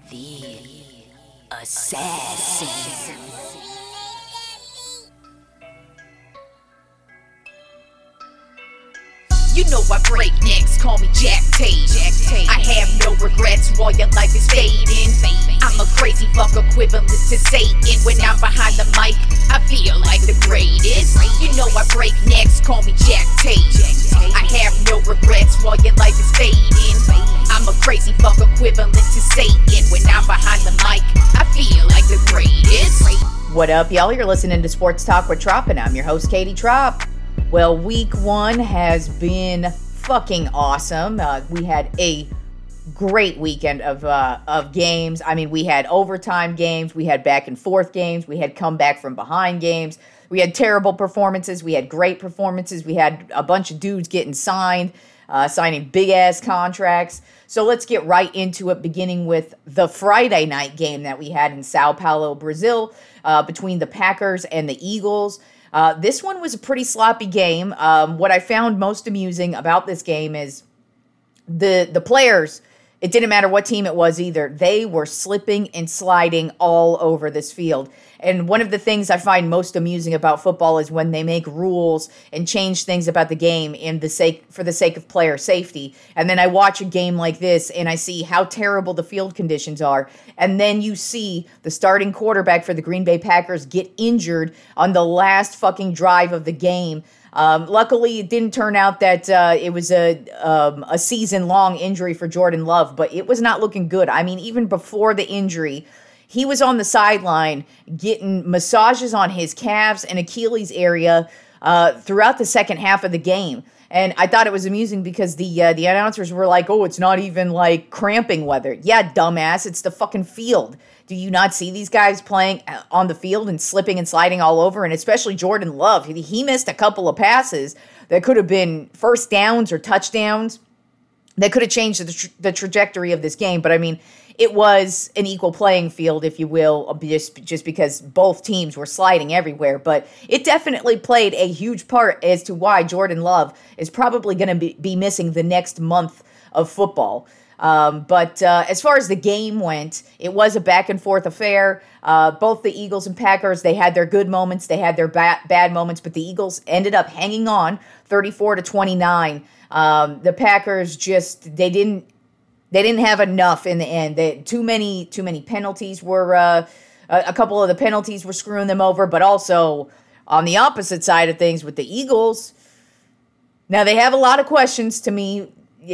The Assassin. You know I break necks, call me Jack Tate. I have no regrets while your life is fading. I'm a crazy fuck equivalent to Satan. When I'm behind the mic, I feel like the greatest. You know I break necks, call me Jack Tate. I have no regrets while your life is fading. I'm a crazy fuck equivalent to Satan. When I'm behind the mic, I feel like the greatest. What up, y'all? You're listening to Sports Talk with Trop, and I'm your host, Katie Trop. Well, week one has been fucking awesome. We had a great weekend of games. I mean, we had overtime games, we had back and forth games, we had come back from behind games, we had terrible performances, we had great performances, we had a bunch of dudes getting signed, signing big-ass contracts. So let's get right into it, beginning with the Friday night game that we had in Sao Paulo, Brazil, between the Packers and the Eagles. This one was a pretty sloppy game. What I found most amusing about this game is the players, it didn't matter what team it was either, they were slipping and sliding all over this field. And one of the things I find most amusing about football is when they make rules and change things about the game for the sake of player safety. And then I watch a game like this and I see how terrible the field conditions are. And then you see the starting quarterback for the Green Bay Packers get injured on the last fucking drive of the game. Luckily, it didn't turn out that it was a season-long injury for Jordan Love, but it was not looking good. I mean, even before the injury, he was on the sideline getting massages on his calves and Achilles area throughout the second half of the game. And I thought it was amusing because the announcers were like, oh, it's not even like cramping weather. Yeah, dumbass, it's the fucking field. Do you not see these guys playing on the field and slipping and sliding all over? And especially Jordan Love. He missed a couple of passes that could have been first downs or touchdowns that could have changed the trajectory of this game. But I mean, it was an equal playing field, if you will, just because both teams were sliding everywhere. But it definitely played a huge part as to why Jordan Love is probably going to be missing the next month of football. But as far as the game went, it was a back-and-forth affair. Both the Eagles and Packers, they had their good moments, they had their bad moments, but the Eagles ended up hanging on 34-29. The Packers just, they didn't have enough in the end. Too many penalties were, a couple of the penalties were screwing them over, but also on the opposite side of things with the Eagles, now they have a lot of questions to me.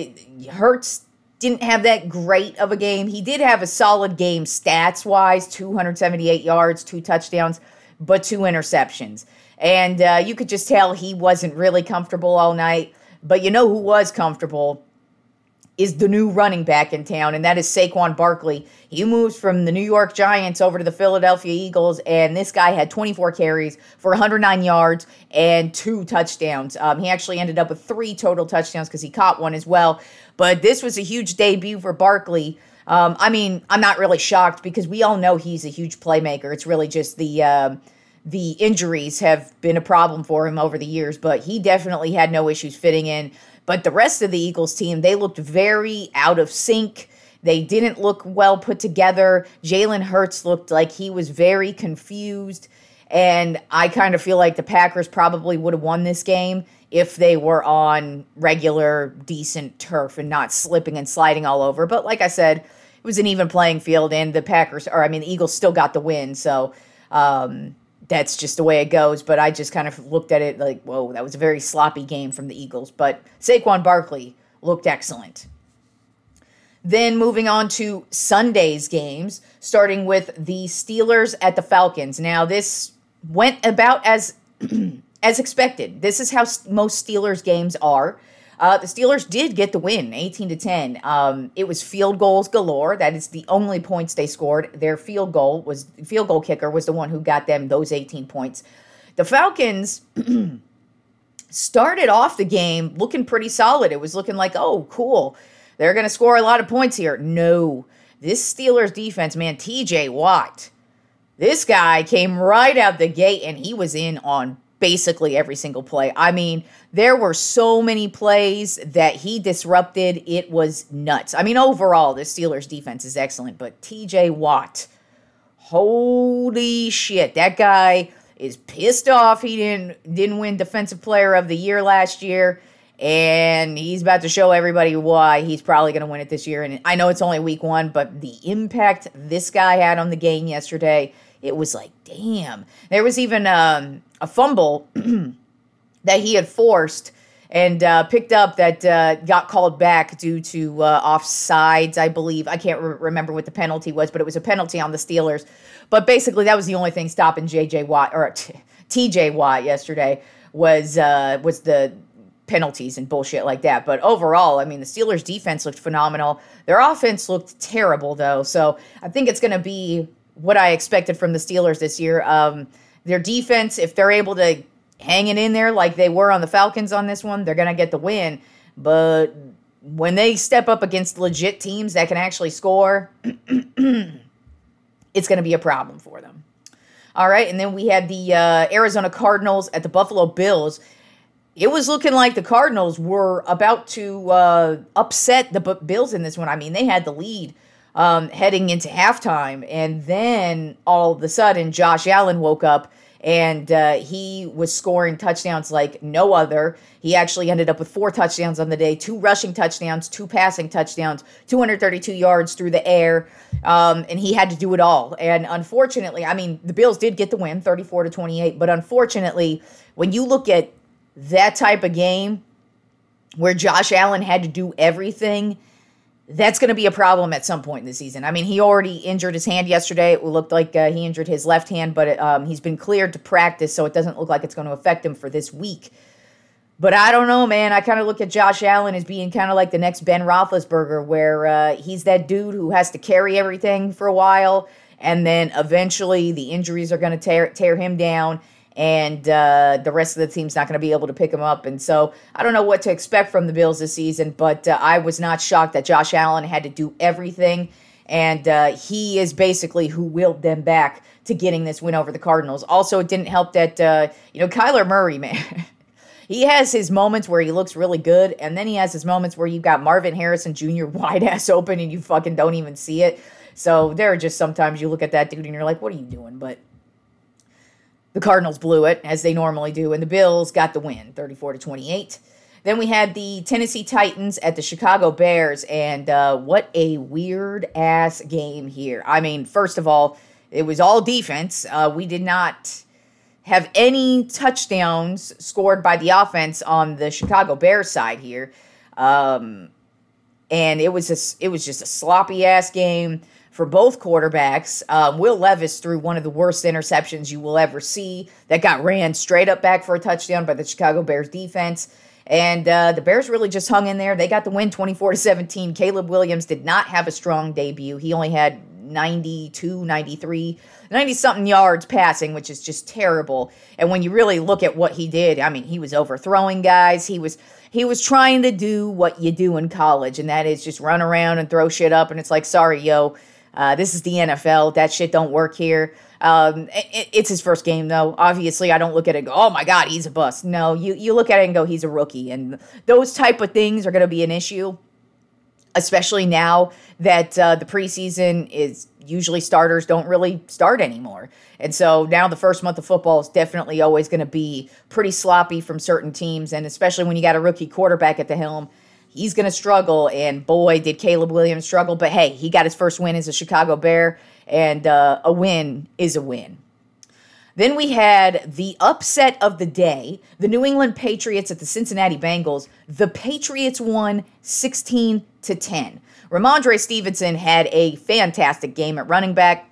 Hurts didn't have that great of a game. He did have a solid game stats-wise, 278 yards, 2 touchdowns, but 2 interceptions. And you could just tell he wasn't really comfortable all night. But you know who was comfortable is the new running back in town, and that is Saquon Barkley. He moves from the New York Giants over to the Philadelphia Eagles, and this guy had 24 carries for 109 yards and 2 touchdowns. He actually ended up with 3 total touchdowns because he caught one as well. But this was a huge debut for Barkley. I mean, I'm not really shocked because we all know he's a huge playmaker. It's really just the injuries have been a problem for him over the years, but he definitely had no issues fitting in. But the rest of the Eagles team, they looked very out of sync. They didn't look well put together. Jalen Hurts looked like he was very confused. And I kind of feel like the Packers probably would have won this game if they were on regular, decent turf and not slipping and sliding all over. But like I said, it was an even playing field, and the Eagles still got the win. So that's just the way it goes. But I just kind of looked at it like, whoa, that was a very sloppy game from the Eagles. But Saquon Barkley looked excellent. Then moving on to Sunday's games, starting with the Steelers at the Falcons. Now, this went about as expected. This is how most Steelers games are. The Steelers did get the win, 18-10. It was field goals galore. That is the only points they scored. Their field goal kicker was the one who got them those 18 points. The Falcons started off the game looking pretty solid. It was looking like, oh, cool, they're going to score a lot of points here. No, this Steelers defense, man, TJ Watt, this guy came right out the gate and he was in on basically every single play. I mean, there were so many plays that he disrupted. It was nuts. I mean, overall, the Steelers defense is excellent, but TJ Watt, holy shit, that guy is pissed off he didn't win Defensive Player of the Year last year, and he's about to show everybody why he's probably going to win it this year. And I know it's only week 1, but the impact this guy had on the game yesterday, it was like, damn. There was even a fumble that he had forced and picked up that got called back due to offsides, I believe. I can't remember what the penalty was, but it was a penalty on the Steelers. But basically, that was the only thing stopping TJ Watt yesterday was the penalties and bullshit like that. But overall, I mean, the Steelers' defense looked phenomenal. Their offense looked terrible, though. So I think it's going to be what I expected from the Steelers this year. Their defense, if they're able to hang it in there like they were on the Falcons on this one, they're going to get the win. But when they step up against legit teams that can actually score, it's going to be a problem for them. All right, and then we had the Arizona Cardinals at the Buffalo Bills. It was looking like the Cardinals were about to upset the Bills in this one. I mean, they had the lead heading into halftime, and then all of a sudden, Josh Allen woke up, and he was scoring touchdowns like no other. He actually ended up with 4 touchdowns on the day, 2 rushing touchdowns, 2 passing touchdowns, 232 yards through the air, and he had to do it all. And unfortunately, I mean, the Bills did get the win, 34-28, but unfortunately, when you look at that type of game where Josh Allen had to do everything, that's going to be a problem at some point in the season. I mean, he already injured his hand yesterday. It looked like he injured his left hand, but he's been cleared to practice, so it doesn't look like it's going to affect him for this week. But I don't know, man. I kind of look at Josh Allen as being kind of like the next Ben Roethlisberger, where he's that dude who has to carry everything for a while, and then eventually the injuries are going to tear him down, and the rest of the team's not going to be able to pick him up. And so I don't know what to expect from the Bills this season, but I was not shocked that Josh Allen had to do everything, and he is basically who willed them back to getting this win over the Cardinals. Also, it didn't help that, Kyler Murray, man, he has his moments where he looks really good, and then he has his moments where you've got Marvin Harrison Jr. wide-ass open and you fucking don't even see it. So there are just sometimes you look at that dude and you're like, what are you doing? But the Cardinals blew it, as they normally do, and the Bills got the win, 34-28. Then we had the Tennessee Titans at the Chicago Bears, and what a weird-ass game here. I mean, first of all, it was all defense. We did not have any touchdowns scored by the offense on the Chicago Bears side here. And it was just a sloppy-ass game for both quarterbacks. Will Levis threw one of the worst interceptions you will ever see that got ran straight up back for a touchdown by the Chicago Bears defense. And the Bears really just hung in there. They got the win 24-17. Caleb Williams did not have a strong debut. He only had 90-something yards passing, which is just terrible. And when you really look at what he did, I mean, he was overthrowing guys. He was trying to do what you do in college, and that is just run around and throw shit up. And it's like, sorry, yo, this is the NFL. That shit don't work here. It's his first game, though. Obviously, I don't look at it and go, oh, my God, he's a bust. No, you look at it and go, he's a rookie. And those type of things are going to be an issue, especially now that the preseason is usually starters don't really start anymore. And so now the first month of football is definitely always going to be pretty sloppy from certain teams, and especially when you got a rookie quarterback at the helm, he's going to struggle, and boy, did Caleb Williams struggle. But hey, he got his first win as a Chicago Bear, and a win is a win. Then we had the upset of the day, the New England Patriots at the Cincinnati Bengals. The Patriots won 16-10. Ramondre Stevenson had a fantastic game at running back,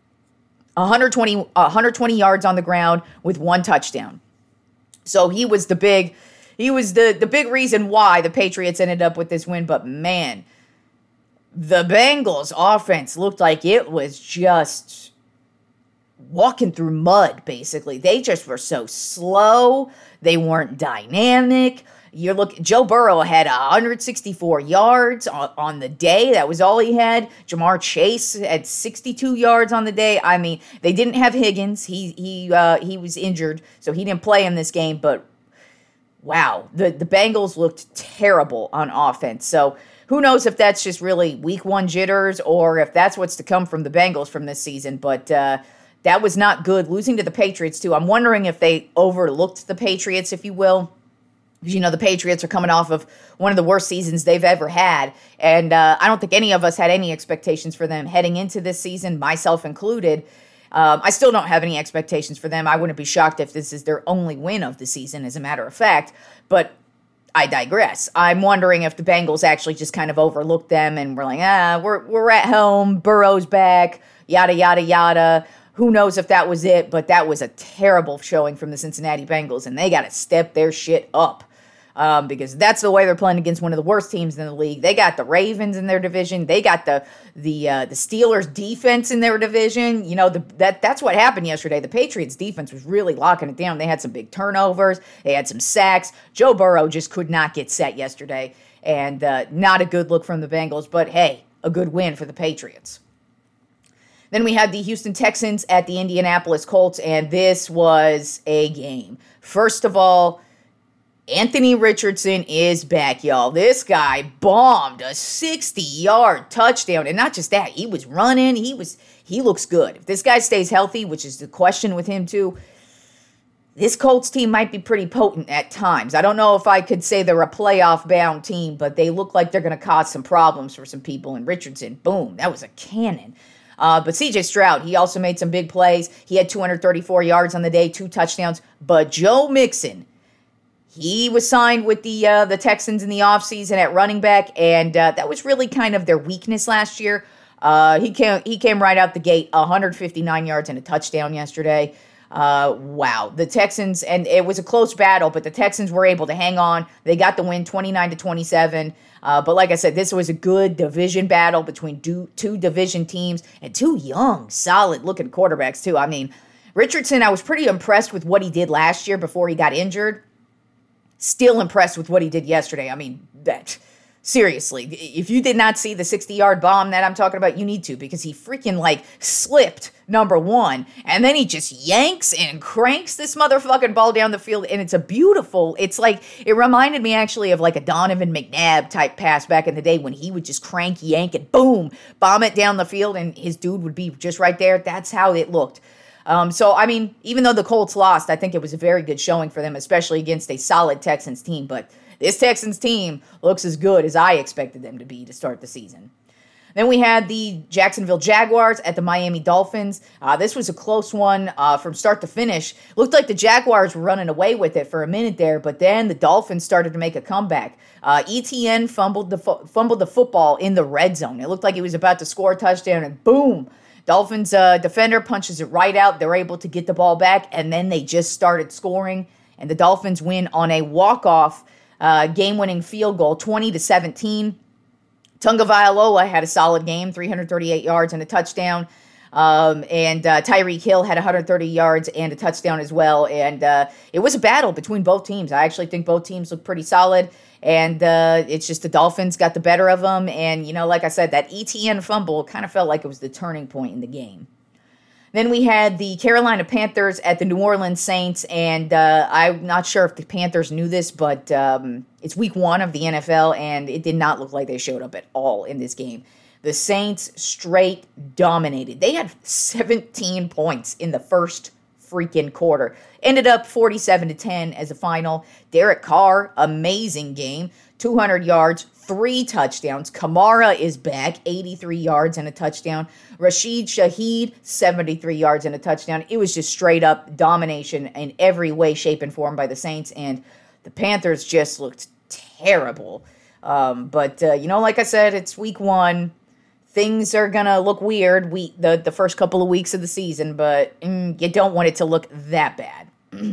120 yards on the ground with 1 touchdown. So he was the big reason why the Patriots ended up with this win. But man, the Bengals offense looked like it was just walking through mud, basically. They just were so slow. They weren't dynamic. Joe Burrow had 164 yards on the day. That was all he had. Jamar Chase had 62 yards on the day. I mean, they didn't have Higgins. He was injured, so he didn't play in this game. But wow, the Bengals looked terrible on offense. So who knows if that's just really week one jitters or if that's what's to come from the Bengals from this season. But that was not good. Losing to the Patriots, too. I'm wondering if they overlooked the Patriots, if you will. Because, the Patriots are coming off of one of the worst seasons they've ever had. And I don't think any of us had any expectations for them heading into this season, myself included. I still don't have any expectations for them. I wouldn't be shocked if this is their only win of the season, as a matter of fact. But I digress. I'm wondering if the Bengals actually just kind of overlooked them and were like, we're at home, Burrow's back, yada, yada, yada. Who knows if that was it, but that was a terrible showing from the Cincinnati Bengals, and they got to step their shit up because that's the way they're playing against one of the worst teams in the league. They got the Ravens in their division. They got the Steelers defense in their division. That's what happened yesterday. The Patriots defense was really locking it down. They had some big turnovers. They had some sacks. Joe Burrow just could not get set yesterday, and not a good look from the Bengals, but hey, a good win for the Patriots. Then we had the Houston Texans at the Indianapolis Colts, and this was a game. First of all, Anthony Richardson is back, y'all. This guy bombed a 60-yard touchdown, and not just that, he was running. He looks good. If this guy stays healthy, which is the question with him too, this Colts team might be pretty potent at times. I don't know if I could say they're a playoff-bound team, but they look like they're going to cause some problems for some people. And Richardson, boom, that was a cannon. But C.J. Stroud, he also made some big plays. He had 234 yards on the day, 2 touchdowns. But Joe Mixon, he was signed with the Texans in the offseason at running back, and that was really kind of their weakness last year. He came right out the gate, 159 yards and a touchdown yesterday. Wow. The Texans, and it was a close battle, but the Texans were able to hang on. They got the win 29-27. But like I said, this was a good division battle between two division teams and 2 young, solid-looking quarterbacks, too. I mean, Richardson, I was pretty impressed with what he did last year before he got injured. Still impressed with what he did yesterday. I mean, seriously, if you did not see the 60-yard bomb that I'm talking about, you need to, because he freaking, slipped, number one, and then he just yanks and cranks this motherfucking ball down the field, and it reminded me actually of a Donovan McNabb type pass back in the day when he would just crank, yank, and boom, bomb it down the field, and his dude would be just right there. That's how it looked. So, I mean, even though the Colts lost, I think it was a very good showing for them, especially against a solid Texans team, but this Texans team looks as good as I expected them to be to start the season. Then we had the Jacksonville Jaguars at the Miami Dolphins. This was a close one from start to finish. Looked like the Jaguars were running away with it for a minute there, but then the Dolphins started to make a comeback. ETN fumbled the football in the red zone. It looked like he was about to score a touchdown, and boom, Dolphins defender punches it right out. They're able to get the ball back, and then they just started scoring, and the Dolphins win on a walk-off game-winning field goal, 20-17. Tunga Vailoa had a solid game, 338 yards and a touchdown. And Tyreek Hill had 130 yards and a touchdown as well. And it was a battle between both teams. I actually think both teams look pretty solid. And it's just the Dolphins got the better of them. And, like I said, that ETN fumble kind of felt like it was the turning point in the game. Then we had the Carolina Panthers at the New Orleans Saints, and I'm not sure if the Panthers knew this, but it's week 1 of the NFL, and it did not look like they showed up at all in this game. The Saints straight dominated. They had 17 points in the first freaking quarter. Ended up 47-10 as a final. Derek Carr, amazing game. 200 yards, 3 touchdowns. Kamara is back, 83 yards and a touchdown. Rashid Shaheed, 73 yards and a touchdown. It was just straight up domination in every way, shape, and form by the Saints, and the Panthers just looked terrible. But like I said, it's week 1. Things are going to look weird the first couple of weeks of the season, but you don't want it to look that bad.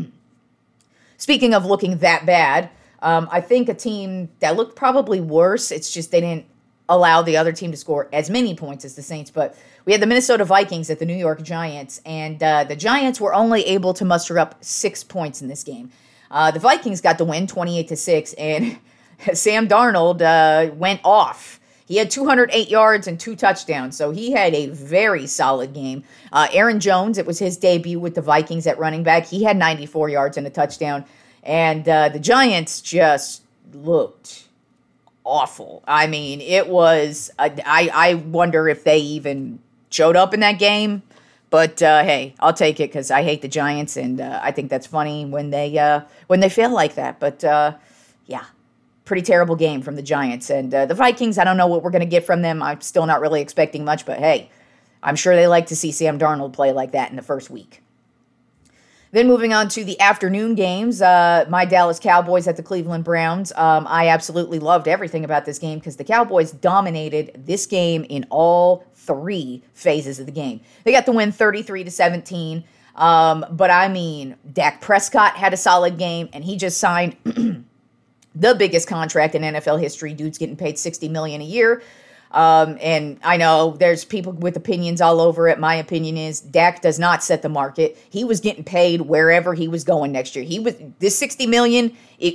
Speaking of looking that bad, I think a team that looked probably worse, it's just they didn't allow the other team to score as many points as the Saints, but we had the Minnesota Vikings at the New York Giants, and the Giants were only able to muster up 6 points in this game. The Vikings got the win 28-6, and Sam Darnold went off. He had 208 yards and 2 touchdowns, so he had a very solid game. Aaron Jones, it was his debut with the Vikings at running back. He had 94 yards and a touchdown, and the Giants just looked awful. I mean, it was, I wonder if they even showed up in that game, but hey, I'll take it because I hate the Giants, and I think that's funny when they fail like that, but yeah. Pretty terrible game from the Giants. And the Vikings, I don't know what we're going to get from them. I'm still not really expecting much, but hey, I'm sure they like to see Sam Darnold play like that in the first week. Then moving on to the afternoon games, my Dallas Cowboys at the Cleveland Browns. I absolutely loved everything about this game because the Cowboys dominated this game in all 3 phases of the game. They got the win 33-17. But I mean, Dak Prescott had a solid game, and he just signed the biggest contract in NFL history. Dude's getting paid $60 million a year. And I know there's people with opinions all over it. My opinion is Dak does not set the market. He was getting paid wherever he was going next year. This $60 million,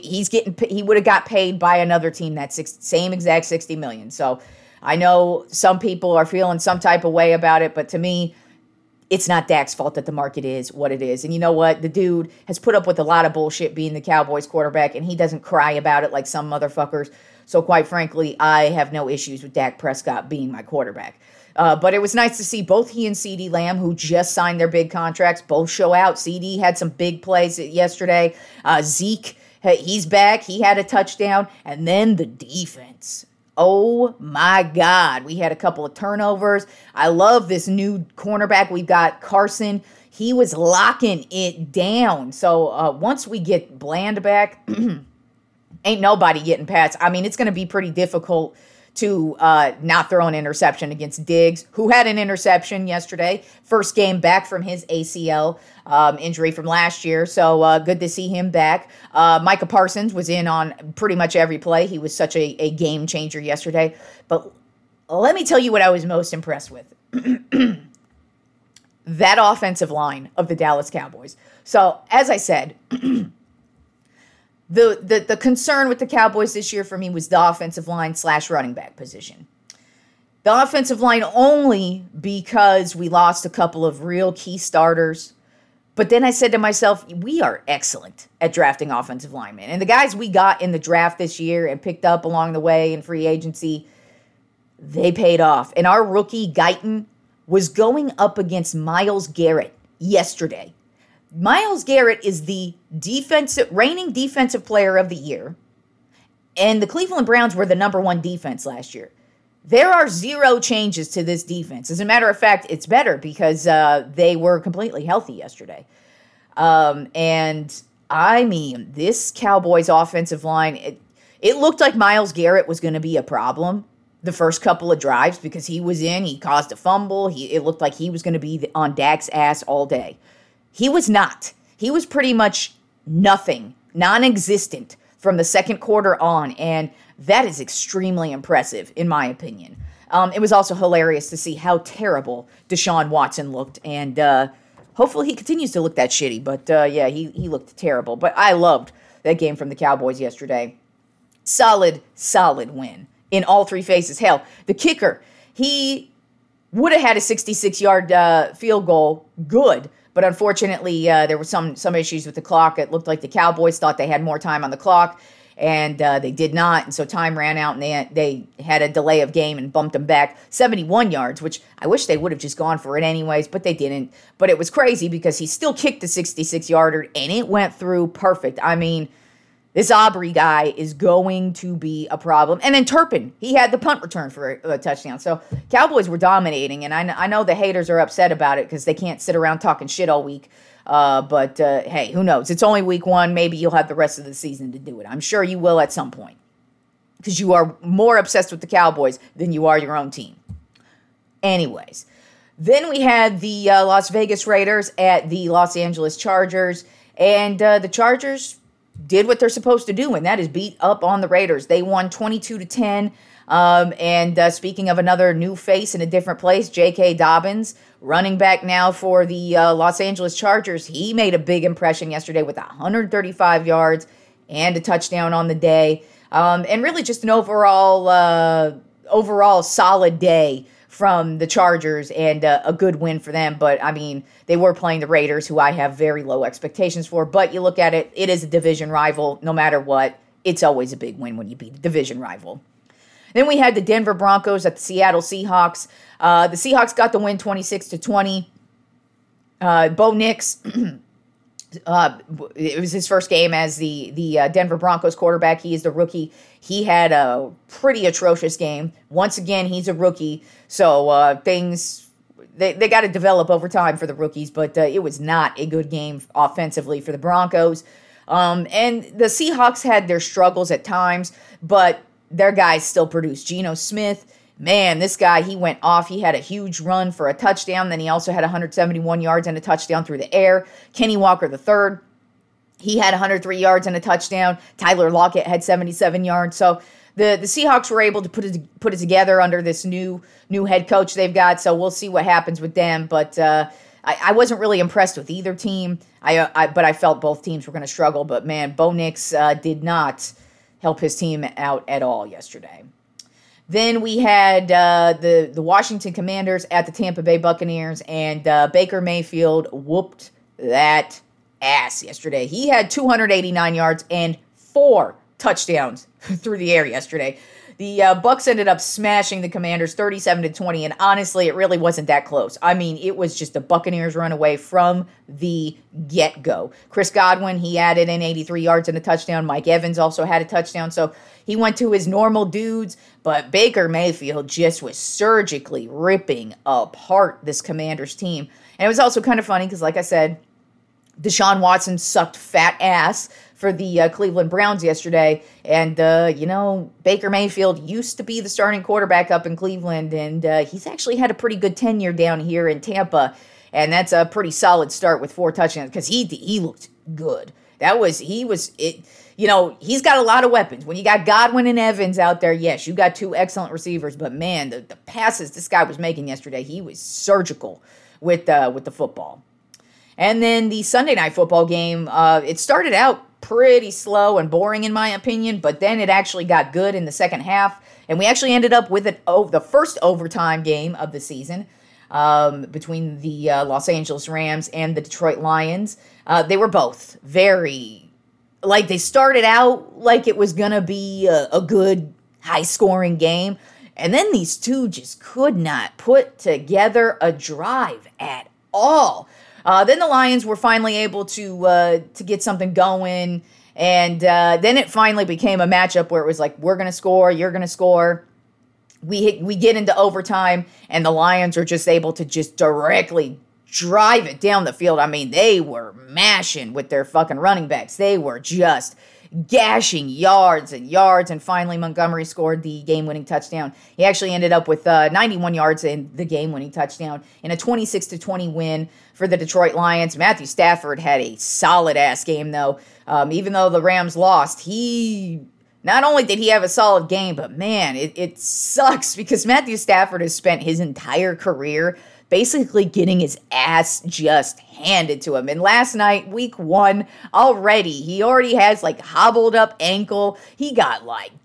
he would have got paid by another team that same exact $60 million. So I know some people are feeling some type of way about it, but to me, it's not Dak's fault that the market is what it is. And you know what? The dude has put up with a lot of bullshit being the Cowboys quarterback, and he doesn't cry about it like some motherfuckers. So quite frankly, I have no issues with Dak Prescott being my quarterback. But it was nice to see both he and CeeDee Lamb, who just signed their big contracts, both show out. CeeDee had some big plays yesterday. Zeke, he's back. He had a touchdown. And then the defense. Oh my God. We had a couple of turnovers. I love this new cornerback. We've got Carson. He was locking it down. So once we get Bland back, ain't nobody getting past. I mean, it's going to be pretty difficult to not throw an interception against Diggs, who had an interception yesterday. First game back from his ACL injury from last year. So good to see him back. Micah Parsons was in on pretty much every play. He was such a game changer yesterday. But let me tell you what I was most impressed with. That offensive line of the Dallas Cowboys. So as I said, The concern with the Cowboys this year for me was the offensive line / running back position. The offensive line only because we lost a couple of real key starters. But then I said to myself, we are excellent at drafting offensive linemen. And the guys we got in the draft this year and picked up along the way in free agency, they paid off. And our rookie, Guyton, was going up against Myles Garrett yesterday. Myles Garrett is the reigning defensive player of the year, and the Cleveland Browns were the number 1 defense last year. There are 0 changes to this defense. As a matter of fact, it's better because they were completely healthy yesterday. And I mean, this Cowboys offensive line, it looked like Myles Garrett was going to be a problem the first couple of drives because he was in, he caused a fumble. It looked like he was going to be on Dak's ass all day. He was not. He was pretty much nothing, non-existent from the second quarter on, and that is extremely impressive, in my opinion. It was also hilarious to see how terrible Deshaun Watson looked, and hopefully he continues to look that shitty, but yeah, he looked terrible. But I loved that game from the Cowboys yesterday. Solid win in all 3 phases. Hell, the kicker, he would have had a 66-yard field goal, good. But unfortunately, there were some issues with the clock. It looked like the Cowboys thought they had more time on the clock, and they did not. And so time ran out, and they had a delay of game and bumped them back 71 yards, which I wish they would have just gone for it anyways, but they didn't. But it was crazy because he still kicked the 66-yarder, and it went through perfect. I mean, this Aubrey guy is going to be a problem. And then Turpin, he had the punt return for a touchdown. So Cowboys were dominating, and I know the haters are upset about it because they can't sit around talking shit all week. But hey, who knows? It's only week 1. Maybe you'll have the rest of the season to do it. I'm sure you will at some point because you are more obsessed with the Cowboys than you are your own team. Anyways, then we had the Las Vegas Raiders at the Los Angeles Chargers, and the Chargers did what they're supposed to do, and that is beat up on the Raiders. They won 22-10. And speaking of another new face in a different place, J.K. Dobbins, running back now for the Los Angeles Chargers. He made a big impression yesterday with 135 yards and a touchdown on the day. And really just an overall solid day from the Chargers and a good win for them. But, I mean, they were playing the Raiders, who I have very low expectations for. But you look at it, it is a division rival. No matter what, it's always a big win when you beat a division rival. Then we had the Denver Broncos at the Seattle Seahawks. The Seahawks got the win 26-20. Bo Nix, it was his first game as the Denver Broncos quarterback. He is the rookie. He had a pretty atrocious game. Once again, he's a rookie, so things they got to develop over time for the rookies. But it was not a good game offensively for the Broncos. And the Seahawks had their struggles at times, but their guys still produced. Geno Smith, man, this guy, he went off. He had a huge run for a touchdown. Then he also had 171 yards and a touchdown through the air. Kenny Walker III, he had 103 yards and a touchdown. Tyler Lockett had 77 yards. So the Seahawks were able to put it together under this new head coach they've got. So we'll see what happens with them. But I wasn't really impressed with either team. But I felt both teams were going to struggle. But, man, Bo Nix did not help his team out at all yesterday. Then we had the Washington Commanders at the Tampa Bay Buccaneers, and Baker Mayfield whooped that ass yesterday. He had 289 yards and 4 touchdowns through the air yesterday. The Bucs ended up smashing the Commanders 37-20, and honestly, it really wasn't that close. I mean, it was just the Buccaneers run away from the get-go. Chris Godwin, he added in 83 yards and a touchdown. Mike Evans also had a touchdown, so he went to his normal dudes, but Baker Mayfield just was surgically ripping apart this Commanders team. And it was also kind of funny because, like I said, Deshaun Watson sucked fat ass for the Cleveland Browns yesterday. And, Baker Mayfield used to be the starting quarterback up in Cleveland, and he's actually had a pretty good tenure down here in Tampa. And that's a pretty solid start with 4 touchdowns because he looked good. He's got a lot of weapons. When you got Godwin and Evans out there, yes, you got 2 excellent receivers. But, man, the passes this guy was making yesterday, he was surgical with the football. And then the Sunday Night Football game, it started out pretty slow and boring in my opinion, but then it actually got good in the second half, and we actually ended up with the first overtime game of the season between the Los Angeles Rams and the Detroit Lions. They were both very, they started out like it was going to be a good high-scoring game, and then these two just could not put together a drive at all. Then the Lions were finally able to get something going, and then it finally became a matchup where it was like, we're going to score, you're going to score. We get into overtime, and the Lions are just able to just directly drive it down the field. I mean, they were mashing with their fucking running backs. They were just gashing yards and yards, and finally Montgomery scored the game-winning touchdown. He actually ended up with 91 yards in the game-winning touchdown in a 26-20 win for the Detroit Lions. Matthew Stafford had a solid-ass game, though. Even though the Rams lost, not only did he have a solid game, but man, it sucks because Matthew Stafford has spent his entire career basically getting his ass just handed to him. And last night, week 1, he already has hobbled up ankle. He got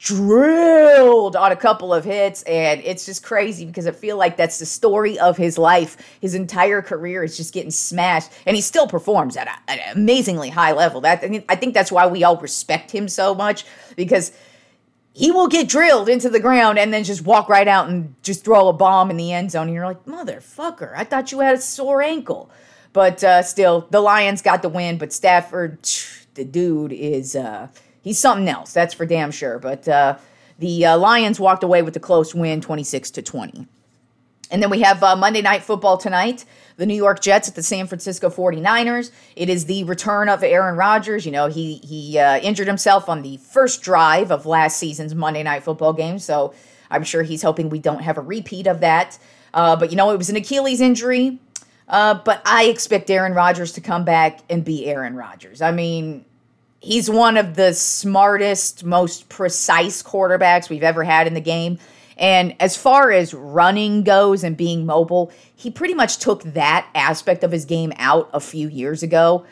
drilled on a couple of hits, and it's just crazy because I feel like that's the story of his life. His entire career is just getting smashed, and he still performs at an amazingly high level. I think that's why we all respect him so much, because he will get drilled into the ground and then just walk right out and just throw a bomb in the end zone. And you're like, motherfucker, I thought you had a sore ankle. But still, the Lions got the win. But Stafford, the dude is, he's something else. That's for damn sure. But the Lions walked away with a close win, 26-20. And then we have Monday Night Football tonight. The New York Jets at the San Francisco 49ers. It is the return of Aaron Rodgers. He injured himself on the first drive of last season's Monday Night Football game, so I'm sure he's hoping we don't have a repeat of that. But, it was an Achilles injury, but I expect Aaron Rodgers to come back and be Aaron Rodgers. I mean, he's one of the smartest, most precise quarterbacks we've ever had in the game. And as far as running goes and being mobile, he pretty much took that aspect of his game out a few years ago.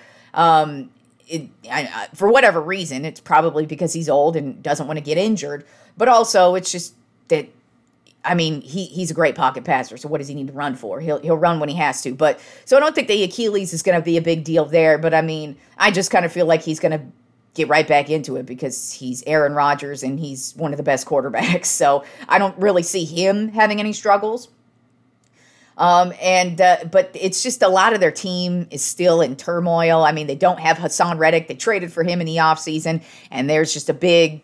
For whatever reason, it's probably because he's old and doesn't want to get injured. But also, it's just that, I mean, he's a great pocket passer, so what does he need to run for? He'll run when he has to. But so I don't think the Achilles is going to be a big deal there. But, I mean, I just kind of feel like he's going to get right back into it because he's Aaron Rodgers and he's one of the best quarterbacks. So I don't really see him having any struggles. But it's just a lot of their team is still in turmoil. I mean, they don't have Hassan Reddick. They traded for him in the offseason, and there's just a big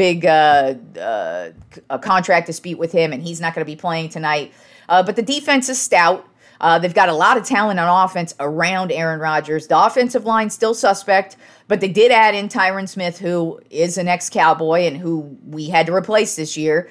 a contract dispute with him, and he's not going to be playing tonight. But the defense is stout. They've got a lot of talent on offense around Aaron Rodgers. The offensive line still suspect, but they did add in Tyron Smith, who is an ex-Cowboy and who we had to replace this year.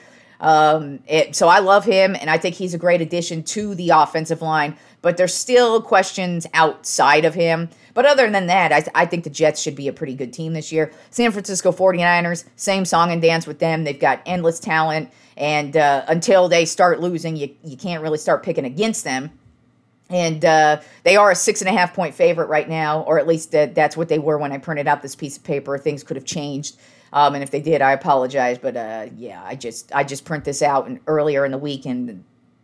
So I love him, and I think he's a great addition to the offensive line, but there's still questions outside of him. But other than that, I think the Jets should be a pretty good team this year. San Francisco 49ers, same song and dance with them. They've got endless talent, and until they start losing, you can't really start picking against them. And they are a 6.5-point favorite right now, or at least that's what they were when I printed out this piece of paper. Things could have changed. And if they did, I apologize. But I just print this out earlier in the week, and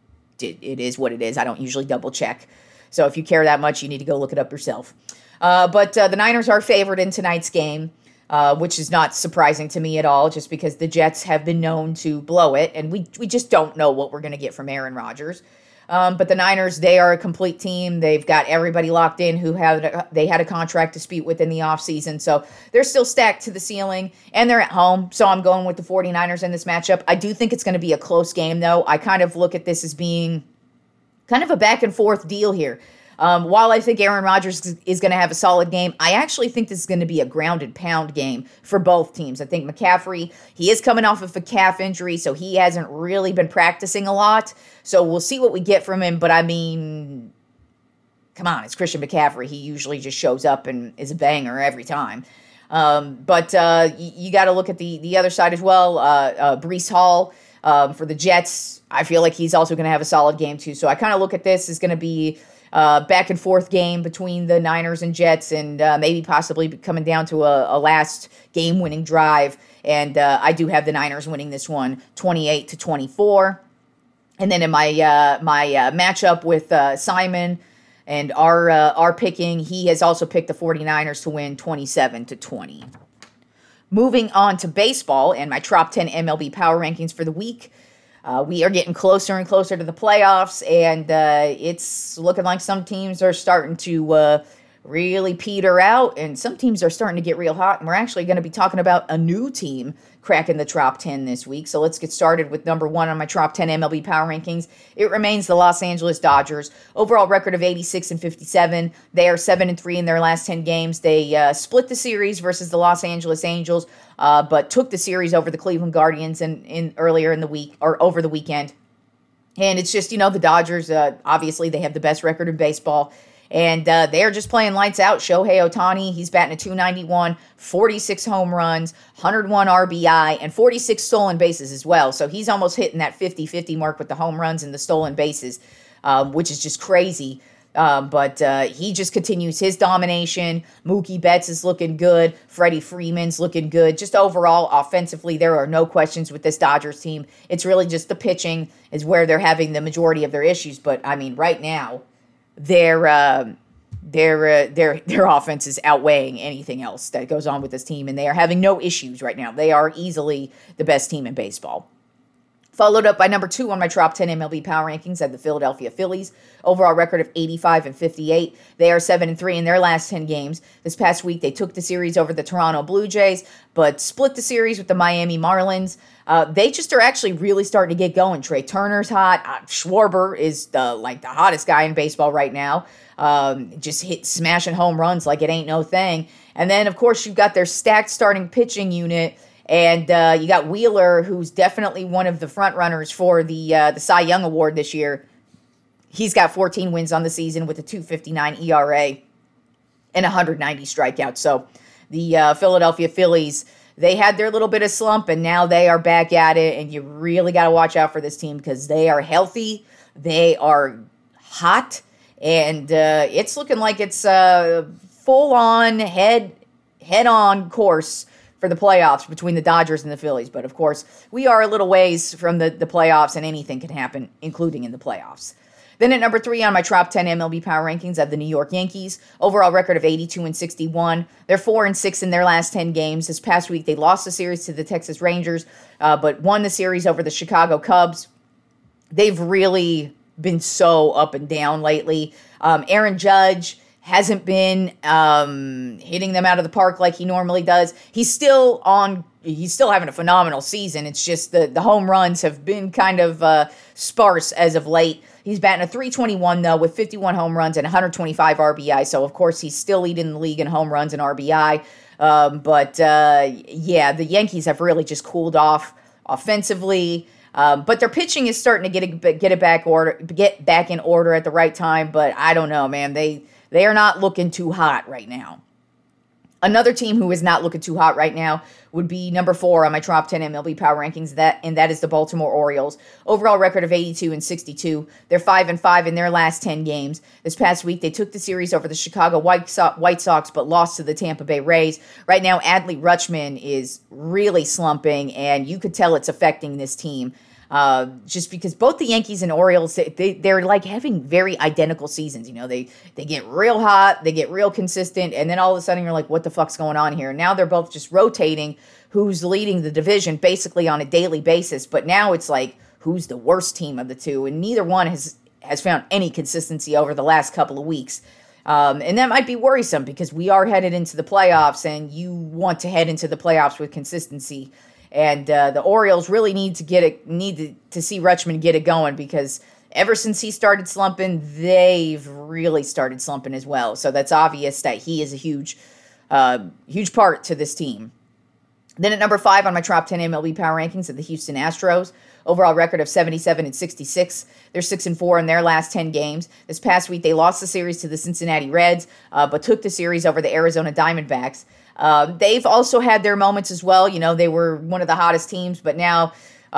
it is what it is. I don't usually double check. So if you care that much, you need to go look it up yourself. But the Niners are favored in tonight's game, which is not surprising to me at all, just because the Jets have been known to blow it, and we just don't know what we're going to get from Aaron Rodgers. But the Niners, they are a complete team. They've got everybody locked in who they had a contract dispute with in the offseason. So they're still stacked to the ceiling, and they're at home. So I'm going with the 49ers in this matchup. I do think it's going to be a close game, though. I kind of look at this as being kind of a back-and-forth deal here. While I think Aaron Rodgers is going to have a solid game, I actually think this is going to be a ground-and-pound game for both teams. I think McCaffrey, he is coming off of a calf injury, so he hasn't really been practicing a lot. So we'll see what we get from him. But, I mean, come on, it's Christian McCaffrey. He usually just shows up and is a banger every time. But you got to look at the other side as well. Breece Hall for the Jets, I feel like he's also going to have a solid game too. So I kind of look at this as going to be back and forth game between the Niners and Jets, and maybe possibly coming down to a last game-winning drive. And I do have the Niners winning this one 28-24. And then in my matchup with Simon and our picking, he has also picked the 49ers to win 27-20. Moving on to baseball and my top 10 MLB power rankings for the week. We are getting closer and closer to the playoffs, and it's looking like some teams are starting to really peter out, and some teams are starting to get real hot, and we're actually going to be talking about a new team cracking the top 10 this week. So let's get started with number one on my top 10 MLB power rankings. It remains the Los Angeles Dodgers. Overall record of 86-57. They are 7-3 in their last 10 games. They split the series versus the Los Angeles Angels, but took the series over the Cleveland Guardians earlier in the week, or over the weekend. And it's just, the Dodgers, obviously they have the best record in baseball. And they're just playing lights out. Shohei Ohtani, he's batting a .291, 46 home runs, 101 RBI, and 46 stolen bases as well. So he's almost hitting that 50-50 mark with the home runs and the stolen bases, which is just crazy. But he just continues his domination. Mookie Betts is looking good. Freddie Freeman's looking good. Just overall, offensively, there are no questions with this Dodgers team. It's really just the pitching is where they're having the majority of their issues. But, I mean, right now, their offense is outweighing anything else that goes on with this team, and they are having no issues right now. They are easily the best team in baseball. Followed up by number two on my top 10 MLB power rankings at the Philadelphia Phillies. Overall record of 85-58. They are 7-3 in their last 10 games. This past week, they took the series over the Toronto Blue Jays, but split the series with the Miami Marlins. They just are actually really starting to get going. Trey Turner's hot. Schwarber is the hottest guy in baseball right now. Just smashing home runs like it ain't no thing. And then, of course, you've got their stacked starting pitching unit. And you got Wheeler, who's definitely one of the front runners for the Cy Young Award this year. He's got 14 wins on the season with a .259 ERA and 190 strikeouts. So The Philadelphia Phillies, they had their little bit of slump, and now they are back at it, and you really got to watch out for this team because they are healthy, they are hot, and it's looking like it's a full-on, head-on course for the playoffs between the Dodgers and the Phillies. But, of course, we are a little ways from the playoffs, and anything can happen, including in the playoffs. Then at number 3 on my top 10 MLB power rankings, I have the New York Yankees. Overall record of 82-61. They're 4-6 in their last 10 games. This past week, they lost the series to the Texas Rangers, but won the series over the Chicago Cubs. They've really been so up and down lately. Aaron Judge hasn't been hitting them out of the park like he normally does. He's still having a phenomenal season. It's just the home runs have been kind of sparse as of late. He's batting a .321, though, with 51 home runs and 125 RBI. So, of course, he's still leading the league in home runs and RBI. The Yankees have really just cooled off offensively. But their pitching is starting to get back in order at the right time. But I don't know, man. They are not looking too hot right now. Another team who is not looking too hot right now would be number 4 on my top 10 MLB power rankings, and that is the Baltimore Orioles. Overall record of 82-62. They're 5-5 in their last 10 games. This past week, they took the series over the Chicago White Sox, but lost to the Tampa Bay Rays. Right now, Adley Rutschman is really slumping, and you could tell it's affecting this team. Just because both the Yankees and Orioles, they're like having very identical seasons. You know, they get real hot, they get real consistent, and then all of a sudden you're like, what the fuck's going on here? Now they're both just rotating who's leading the division basically on a daily basis. But now it's like, who's the worst team of the two? And neither one has found any consistency over the last couple of weeks. And that might be worrisome because we are headed into the playoffs, and you want to head into the playoffs with consistency. And the Orioles really need to see Rutschman get it going, because ever since he started slumping, they've really started slumping as well. So that's obvious that he is a huge part to this team. Then at number 5 on my top 10 MLB power rankings are the Houston Astros. Overall record of 77-66. They're 6-4 in their last 10 games. This past week, they lost the series to the Cincinnati Reds, but took the series over the Arizona Diamondbacks. They've also had their moments as well. You know, they were one of the hottest teams, but now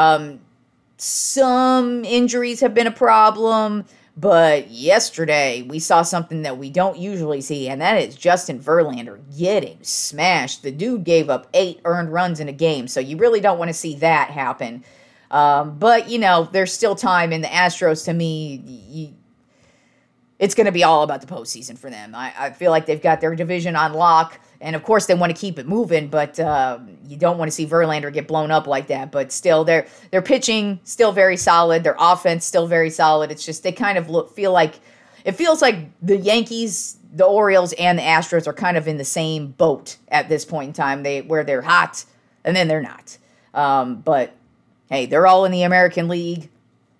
some injuries have been a problem. But yesterday, we saw something that we don't usually see, and that is Justin Verlander getting smashed. The dude gave up 8 earned runs in a game, so you really don't want to see that happen. But, you know, there's still time, and the Astros, to me, it's going to be all about the postseason for them. I feel like they've got their division on lock, and of course they want to keep it moving, but you don't want to see Verlander get blown up like that. But still, their pitching still very solid, their offense still very solid. It's just they kind of feels like the Yankees, the Orioles, and the Astros are kind of in the same boat at this point in time. Where they're hot and then they're not. But hey, they're all in the American League,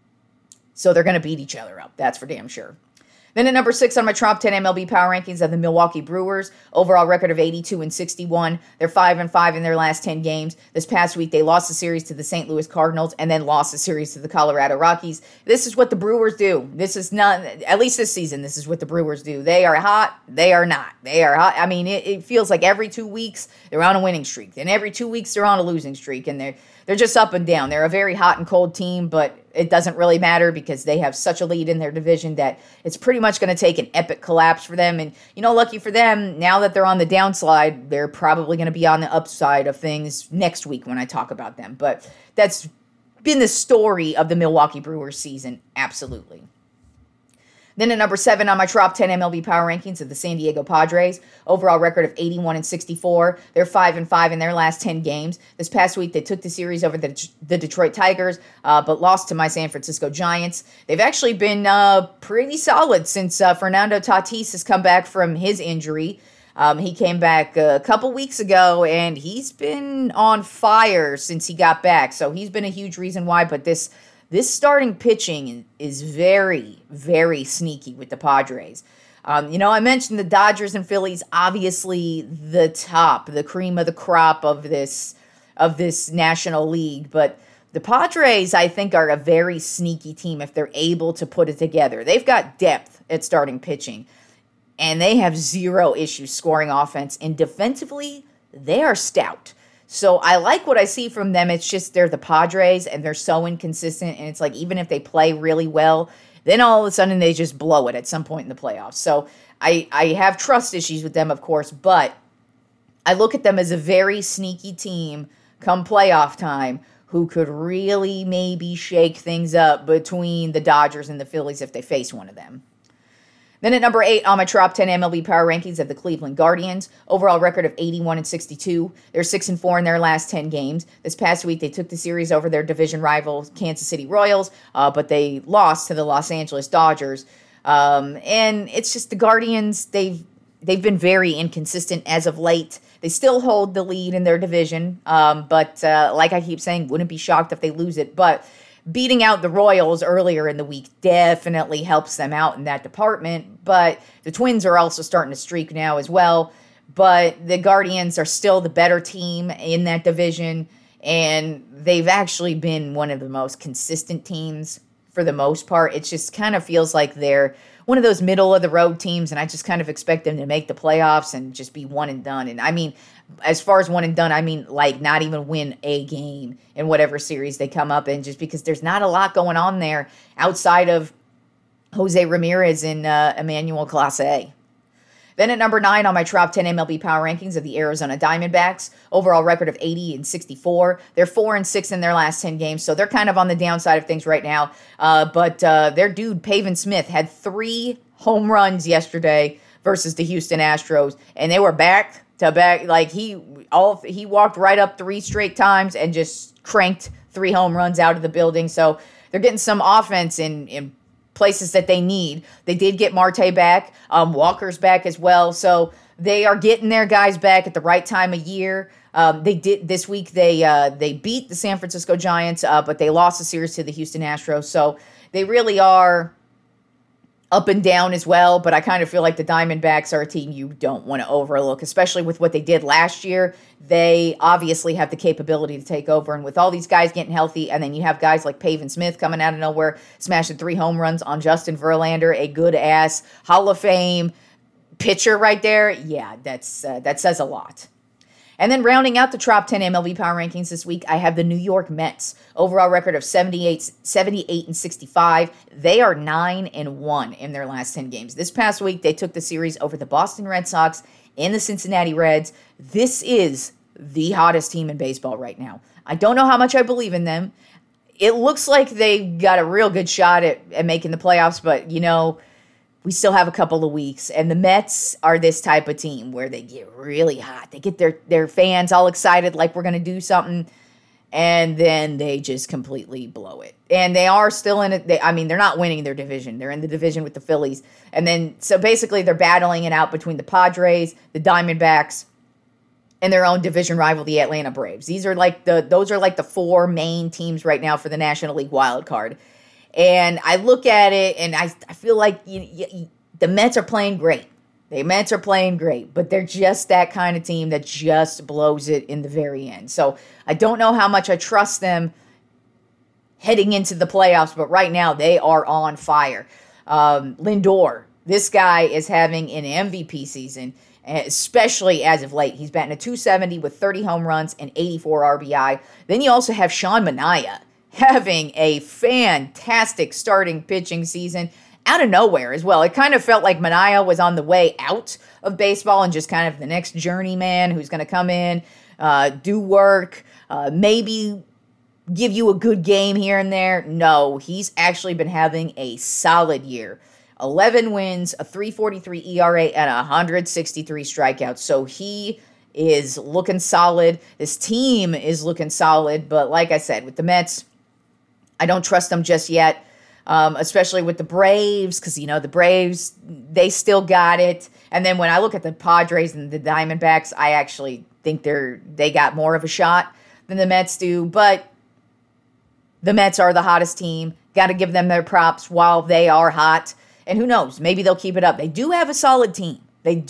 so they're going to beat each other up. That's for damn sure. Then at number 6 on my top 10 MLB power rankings are the Milwaukee Brewers. Overall record of 82-61. They're 5-5 in their last 10 games. This past week, they lost the series to the St. Louis Cardinals and then lost the series to the Colorado Rockies. This is what the Brewers do. This is not, at least this season, this is what the Brewers do. They are hot. They are not. They are hot. I mean, it feels like every 2 weeks, they're on a winning streak. And every 2 weeks, they're on a losing streak. And they're just up and down. They're a very hot and cold team, but it doesn't really matter because they have such a lead in their division that it's pretty much going to take an epic collapse for them. And, you know, lucky for them, now that they're on the downslide, they're probably going to be on the upside of things next week when I talk about them. But that's been the story of the Milwaukee Brewers season, absolutely. Then at number 7 on my top 10 MLB power rankings are the San Diego Padres. Overall record of 81-64. They're 5-5 in their last 10 games. This past week, they took the series over the Detroit Tigers, but lost to my San Francisco Giants. They've actually been pretty solid since Fernando Tatis has come back from his injury. He came back a couple weeks ago, and he's been on fire since he got back. So he's been a huge reason why, but this starting pitching is very, very sneaky with the Padres. You know, I mentioned the Dodgers and Phillies, obviously the cream of the crop of this National League. But the Padres, I think, are a very sneaky team if they're able to put it together. They've got depth at starting pitching. and they have zero issues scoring offense. And defensively, they are stout. So I like what I see from them. It's just they're the Padres, and they're so inconsistent. And it's like even if they play really well, then all of a sudden they just blow it at some point in the playoffs. So I have trust issues with them, of course, but I look at them as a very sneaky team come playoff time who could really maybe shake things up between the Dodgers and the Phillies if they face one of them. Then at number 8 on my top 10 MLB power rankings of the Cleveland Guardians. Overall record of 81-62. They're 6-4 in their last 10 games. This past week, they took the series over their division rival Kansas City Royals, but they lost to the Los Angeles Dodgers. And it's just the Guardians, they've been very inconsistent as of late. They still hold the lead in their division, but like I keep saying, wouldn't be shocked if they lose it. But beating out the Royals earlier in the week definitely helps them out in that department. But the Twins are also starting to streak now as well. But the Guardians are still the better team in that division, and they've actually been one of the most consistent teams for the most part. It just kind of feels like they're one of those middle-of-the-road teams, and I just kind of expect them to make the playoffs and just be one and done. And I mean, as far as one and done, I mean, like, not even win a game in whatever series they come up in, just because there's not a lot going on there outside of Jose Ramirez and Emmanuel Clase. Then at number 9 on my top 10 MLB power rankings of the Arizona Diamondbacks, overall record of 80-64. They're 4-6 in their last 10 games, so they're kind of on the downside of things right now. But their dude, Pavin Smith, had 3 home runs yesterday versus the Houston Astros, and they were back to back. Like he walked right up 3 straight times and just cranked 3 home runs out of the building. So they're getting some offense in places that they need. They did get Marte back. Walker's back as well. So they are getting their guys back at the right time of year. They did this week. They beat the San Francisco Giants, but they lost the series to the Houston Astros. So they really are up and down as well, but I kind of feel like the Diamondbacks are a team you don't want to overlook, especially with what they did last year. They obviously have the capability to take over, and with all these guys getting healthy, and then you have guys like Pavin Smith coming out of nowhere, smashing 3 home runs on Justin Verlander, a good-ass Hall of Fame pitcher right there. Yeah, that says a lot. And then rounding out the top 10 MLB power rankings this week, I have the New York Mets. Overall record of 78-65. They are 9-1 in their last 10 games. This past week, they took the series over the Boston Red Sox and the Cincinnati Reds. This is the hottest team in baseball right now. I don't know how much I believe in them. It looks like they got a real good shot at making the playoffs, but, you know, we still have a couple of weeks, and the Mets are this type of team where they get really hot. They get their fans all excited like we're going to do something, and then they just completely blow it. And they are still in it. They're not winning their division. They're in the division with the Phillies. And then, so basically they're battling it out between the Padres, the Diamondbacks, and their own division rival, the Atlanta Braves. Those are like the 4 main teams right now for the National League wild card. And I look at it, and I feel like the Mets are playing great. The Mets are playing great, but they're just that kind of team that just blows it in the very end. So I don't know how much I trust them heading into the playoffs, but right now they are on fire. Lindor, this guy is having an MVP season, especially as of late. He's batting a .270 with 30 home runs and 84 RBI. Then you also have Sean Manaea having a fantastic starting pitching season out of nowhere as well. It kind of felt like Manaea was on the way out of baseball and just kind of the next journeyman who's going to come in, do work, maybe give you a good game here and there. No, he's actually been having a solid year. 11 wins, a 3.43 ERA, and 163 strikeouts. So he is looking solid. This team is looking solid. But like I said, with the Mets, I don't trust them just yet, especially with the Braves, because, the Braves, they still got it. And then when I look at the Padres and the Diamondbacks, I actually think they got more of a shot than the Mets do. But the Mets are the hottest team. Got to give them their props while they are hot. And who knows, maybe they'll keep it up. They do have a solid team. I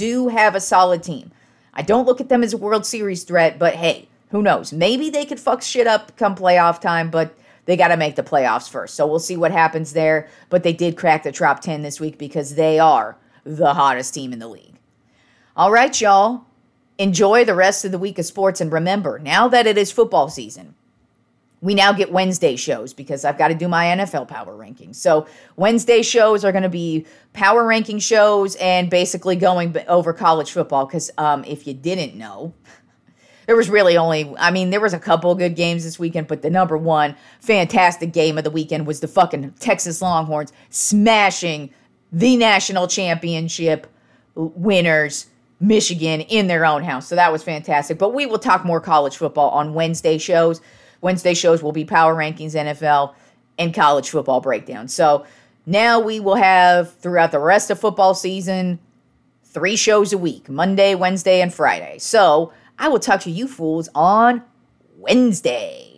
don't look at them as a World Series threat, but hey, who knows? Maybe they could fuck shit up come playoff time, but they got to make the playoffs first. So we'll see what happens there. But they did crack the top 10 this week because they are the hottest team in the league. All right, y'all. Enjoy the rest of the week of sports. And remember, now that it is football season, we now get Wednesday shows because I've got to do my NFL power rankings. So Wednesday shows are going to be power ranking shows and basically going over college football because if you didn't know, there was really there was a couple good games this weekend, but the number one fantastic game of the weekend was the fucking Texas Longhorns smashing the national championship winners, Michigan, in their own house. So that was fantastic. But we will talk more college football on Wednesday shows. Wednesday shows will be power rankings, NFL, and college football breakdown. So now we will have, throughout the rest of football season, 3 shows a week, Monday, Wednesday, and Friday. So I will talk to you fools on Wednesday.